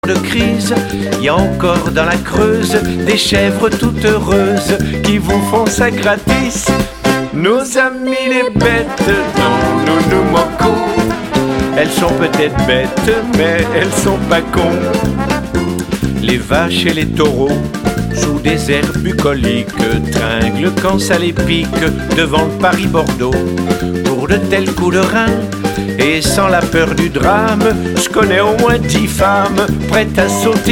de crise, il y a encore dans la Creuse des chèvres toutes heureuses qui vous font ça gratis. Nos amis les bêtes dont nous nous moquons, elles sont peut-être bêtes mais elles sont pas cons. Les vaches et les taureaux sous des airs bucoliques tringlent quand ça les pique devant le Paris-Bordeaux. Pour de tels coups de rein et sans la peur du drame, je connais au moins 10 femmes prêtes à sauter